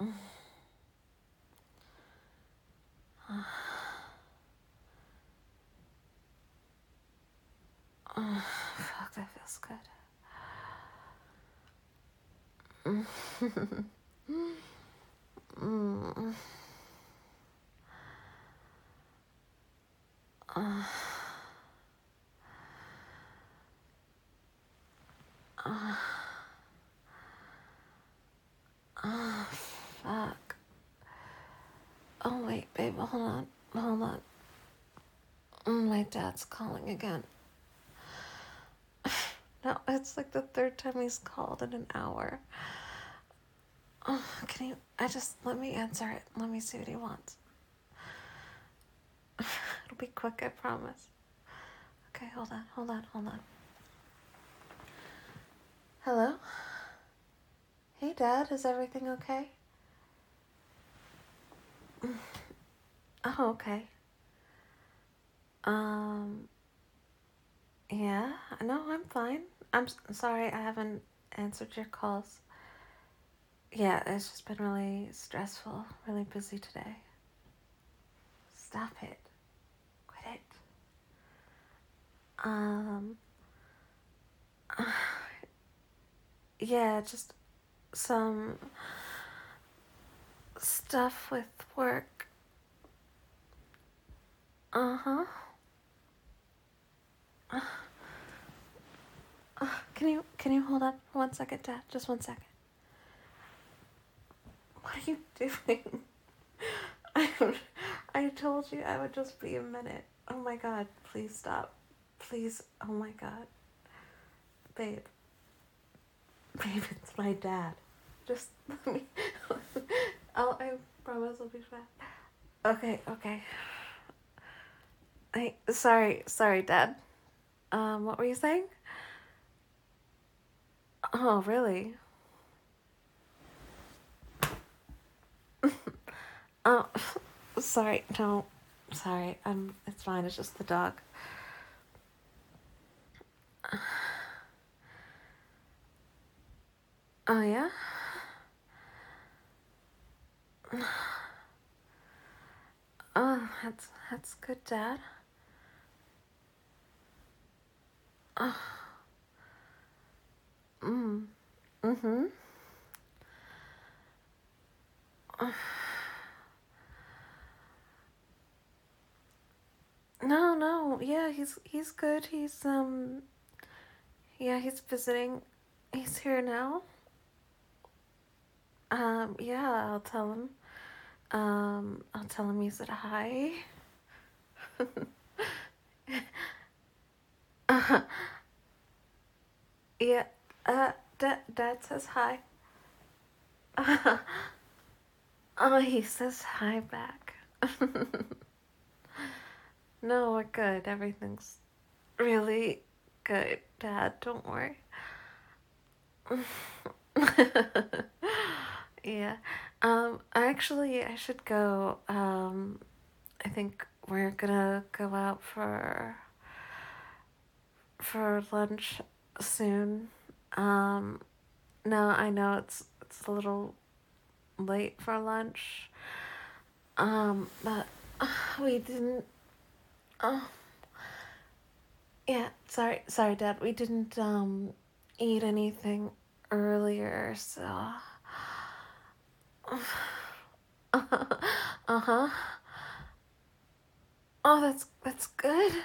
Oh, fuck, that feels good. Mm. Uh, uh, oh, fuck. Oh, wait, babe, hold on. My dad's calling again. No, it's like the third time he's called in an hour. Oh, let me answer it. Let me see what he wants. It'll be quick, I promise. Okay, hold on. Hello? Hey, Dad, is everything okay? Oh, okay. Yeah, no, I'm fine. I'm sorry I haven't answered your calls. Yeah, it's just been really stressful, really busy today. Stop it. Quit it. Um, yeah, just some stuff with work. Uh-huh. Can you hold up for 1 second, Dad? Just 1 second. What are you doing? I told you I would just be a minute. Oh my god, please stop. Please, oh my god. Babe. Babe, it's my dad. Just let me... I promise I'll be fast. Okay. Sorry, Dad. What were you saying? Oh, really? Oh, sorry, no. Sorry, it's fine, it's just the dog. Oh, yeah? Oh, that's good, Dad. Oh, mm-hmm. No, yeah, he's good. Yeah, he's visiting. He's here now. Yeah, I'll tell him you said hi. Yeah, Dad says hi. Oh, he says hi back. No, we're good. Everything's really good, Dad. Don't worry. Yeah. I should go. I think we're gonna go out for lunch soon. Um, no, I know it's a little late for lunch. But we didn't. Oh, yeah. Sorry, Dad. We didn't eat anything earlier, so. Uh-huh. Oh, that's good.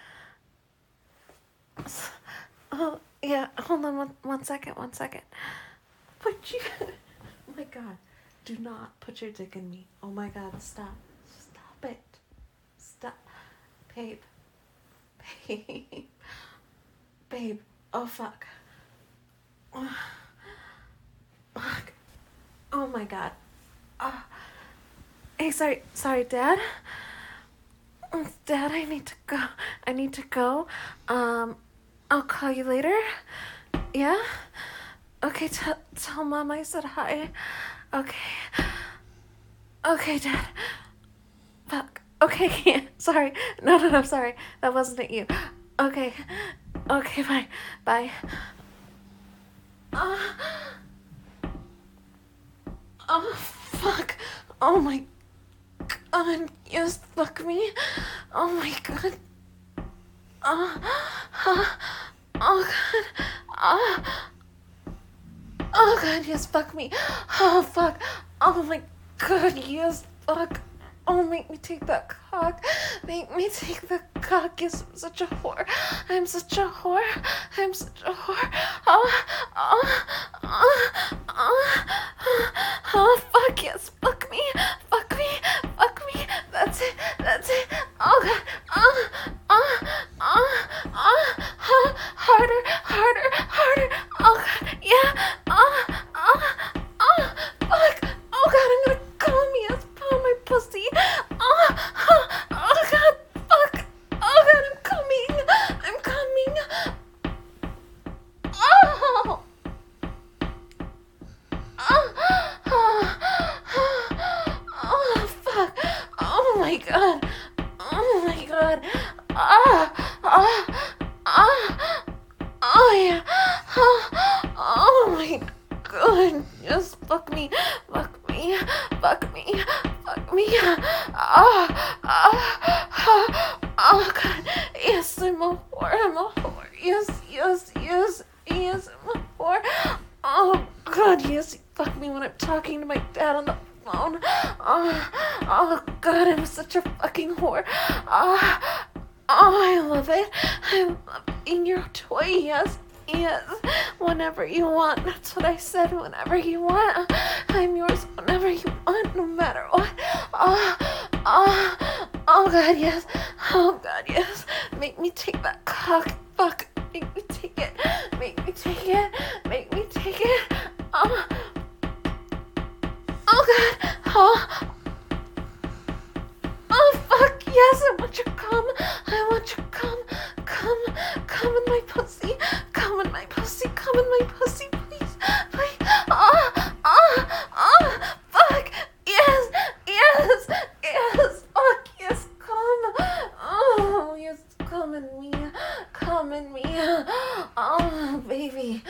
Oh, yeah. Hold on one second. Put you. Oh my god. Do not put your dick in me. Oh my god. Stop it. Stop. Babe. Babe. Babe. Oh fuck. Oh, fuck. Oh my god. Oh. Hey, sorry, Dad. Dad, I need to go. I'll call you later. Yeah? Okay, tell Mom I said hi. Okay. Okay, Dad. Fuck. Okay, yeah. Sorry. No, sorry. That wasn't at you. Okay. Okay, bye. Bye. Oh, fuck. Oh my god. Yes, fuck me. Oh my god. Oh, oh god. Oh god, yes, fuck me. Oh fuck. Oh my god, yes, fuck. Oh, make me take that cock. Make me take the cock. Yes, I'm such a whore. I'm such a whore. I'm such a whore. Oh, oh, oh, oh, oh, fuck, yes, fuck me. Fuck me. Fuck me. That's it. That's it. Oh, God. Oh, oh, oh, oh, oh, harder, harder, harder. Oh, God. Yeah. Oh, oh, oh, fuck. Oh, God, I'm gonna come. Yes, on my pussy. Oh, oh, oh, God, fuck. Oh, God, I'm coming. I'm coming. Oh, oh, oh, fuck. Oh, my God. Oh, my God. Oh, oh, oh, oh, yeah. Oh, my God. Just fuck me. Fuck me. Fuck me. Fuck me. Oh, oh, oh, oh, God. Yes, I'm a whore. I'm a whore. Yes, yes, yes, yes, I'm a whore. Oh, God, yes, fuck me when I'm talking to my dad on the phone. Oh, oh, God, I'm such a fucking whore. Oh, oh, I love it. I love being your toy, yes. Yes, whenever you want. That's what I said. Whenever you want, I'm yours. Whenever you want, no matter what. Oh, oh, oh God, yes. Oh God, yes. Make me take that cock. Fuck. Make me take it. Make me take it. Make me take it. Oh, oh God. Oh. Oh fuck, yes, I want you to come. I want you to come. Come in my pussy. Come in my pussy. Come in my pussy, please. Please. Fuck. Yes, yes, yes. Fuck, yes, come. Oh, yes, come in me. Come in me. Oh, baby.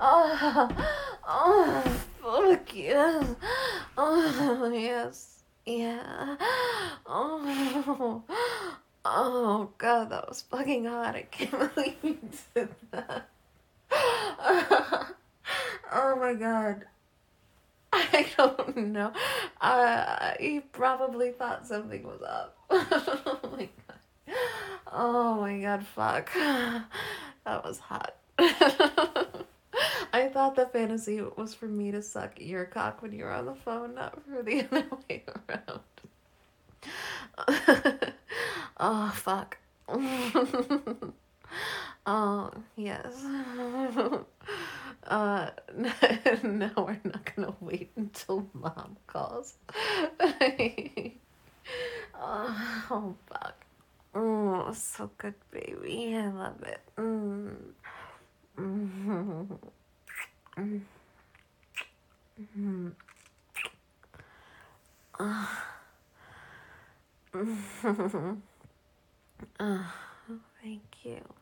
Oh, fuck, yes. Oh, yes. Yeah. Oh. Oh god, that was fucking hot. I can't believe you did that. Oh my god. I don't know. He probably thought something was up. Oh my god. Oh my god, fuck. That was hot. I thought the fantasy was for me to suck your cock when you were on the phone, not for the other way around. Oh, fuck. Oh, yes. No, we're not gonna wait until mom calls. Oh, fuck. Oh, so good, baby. I love it. Oh, thank you.